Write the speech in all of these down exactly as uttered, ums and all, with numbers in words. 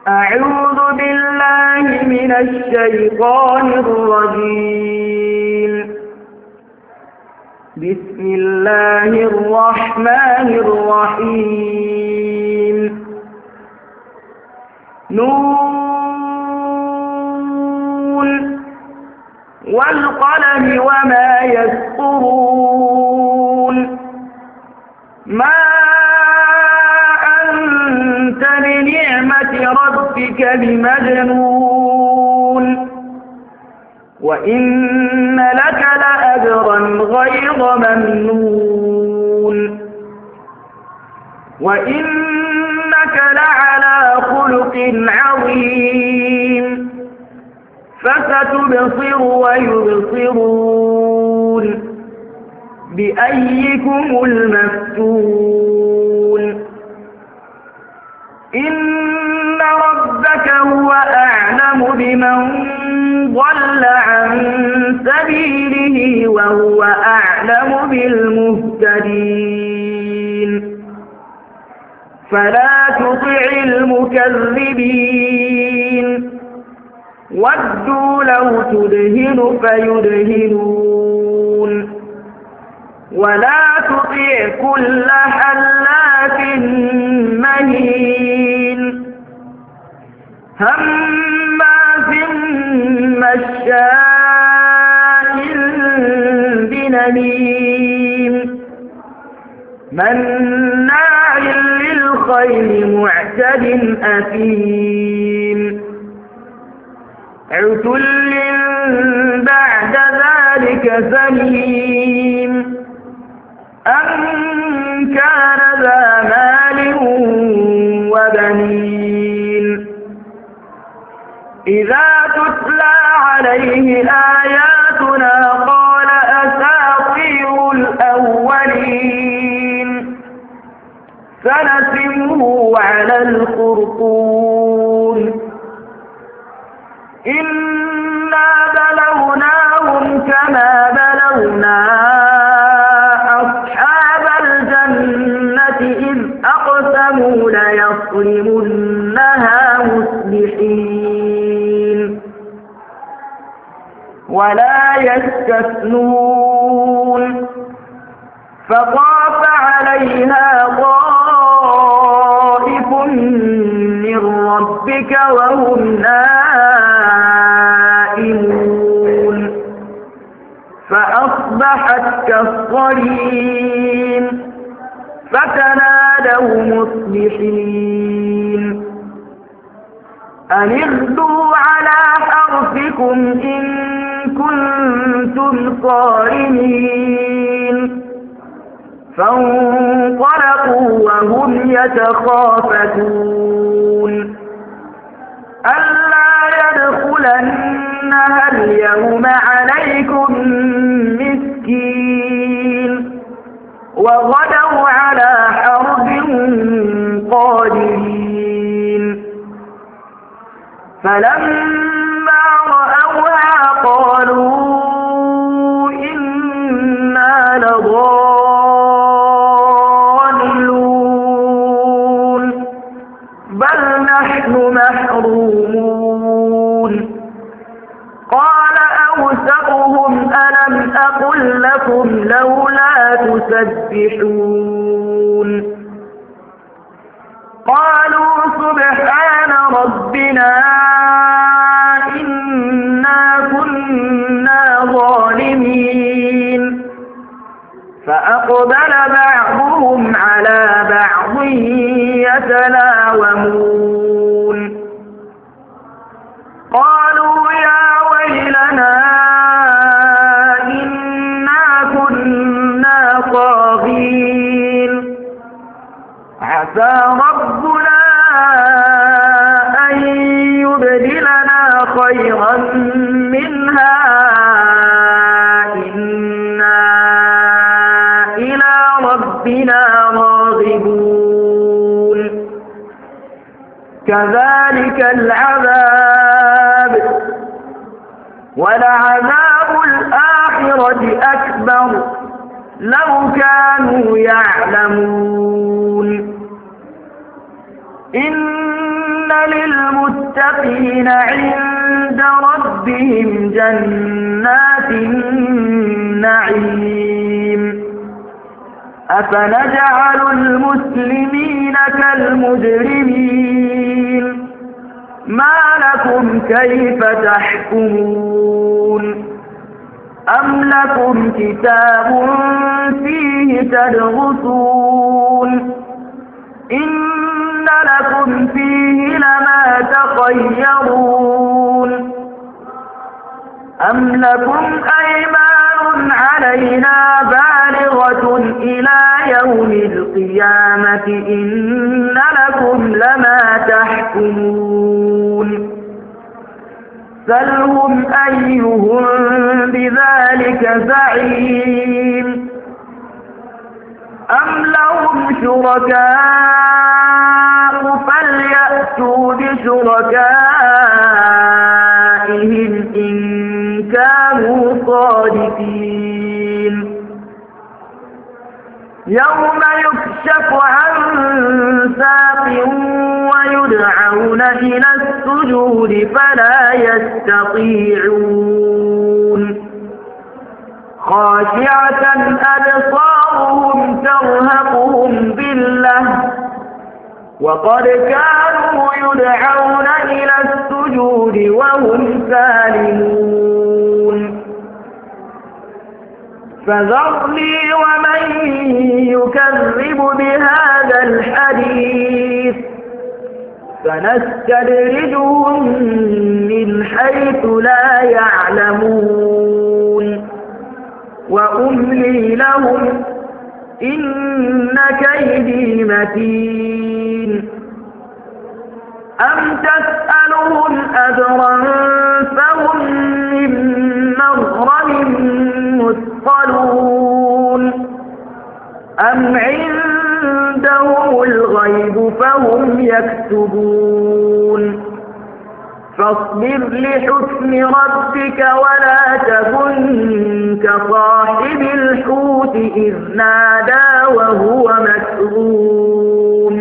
أعوذ بالله من الشيطان الرجيم. بسم الله الرحمن الرحيم. نون والقلم وما يسطرون. ما أنت بنعمة ربك بمجنون وإن لك لأجرا غير ممنون وإنك لعلى خلق عظيم. فستبصر ويبصرون بأيكم المفتون. إن ربك هو أعلم بمن ضل عن سبيله وهو أعلم بالمهتدين. فلا تطع المكذبين ودوا لو تدهن فيدهنون ولا تطع كل حلاف مهين هماز مشاء بنميم مناع للخير معتد أثيم عتل بعد ذلك زنيم أن كان ذا مال وبنين. إذا تتلى عليه آياتنا قال أساطير الأولين سنسمه على الخرطوم. إنا بلوناهم كما بلونا أصحاب الجنة إذ أقسموا ليصرمنها مصبحين ولا يستثنون فطاف عليها طائف من ربك وهم نائمون فأصبحت كالصريم فتنادوا مصبحين أن اغدوا على حرثكم إن كنتم صارمين. فانطلقوا وهم يتخافتون ألا يدخلنها اليوم عليكم مسكين وغدوا على حرد قادرين. فلما رأوها قالوا إنا لضالون بل نحن محرومون. قال أوسطهم ألم أقل لكم لولا تسبحون. قالوا سبحان ربنا إنا كنا ظالمين. فأقبل بعضهم على بعض يتلاومون قالوا يا ويلنا إنا كنا طاغين عسى ربنا أن يبدلنا خيرا منها إنا إلى ربنا راغبون. كذلك العذاب ولعذاب الآخرة أكبر لو كانوا يعلمون. إن للمتقين عند ربهم جنات النعيم أفنجعل المسلمين كالمجرمين ما لكم كيف تحكمون أم لكم كتاب فيه تدرسون إن لكم فيه لما تخيرون أم لكم أيمان علينا بالغة إلى يوم القيامة إن لكم لما تحكمون سلهم أيهم بذلك زعيم أم لهم شركاء فليأتوا بشركائهم إن كانوا صادقين يوم يكشف عن ساق ويدعون إلى السجود فلا يستطيعون خاشعة أبصارهم ترهقهم ذلة وقد كانوا يدعون إلى السجود وهم سالمون فذرني ومن يكذب بهذا الحديث سنستدرجهم من حيث لا يعلمون وأملي لهم إن كيدي متين أم تسألهم أجرا فهم من مغرم مثقلون أم عندهم الغيب فهم يكتبون فاصبر لحكم ربك ولا تكن كصاحب الحوت إذ نادى وهو مكظوم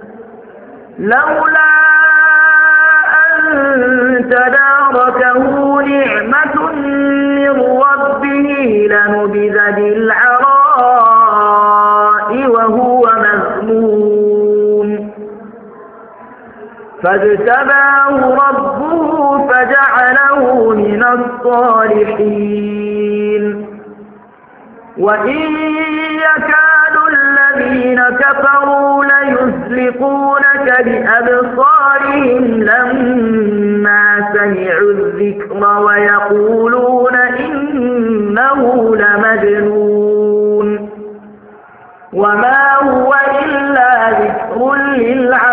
لولا أن تداركه نعمة من ربه لنبذ بالعراء وهو مذموم فاجتباه ربه فجعله من الصالحين وإن يكاد الذين كفروا ليزلقونك بأبصارهم لما سمعوا الذكر ويقولون إنه لمجنون وما هو إلا ذكر للعالمين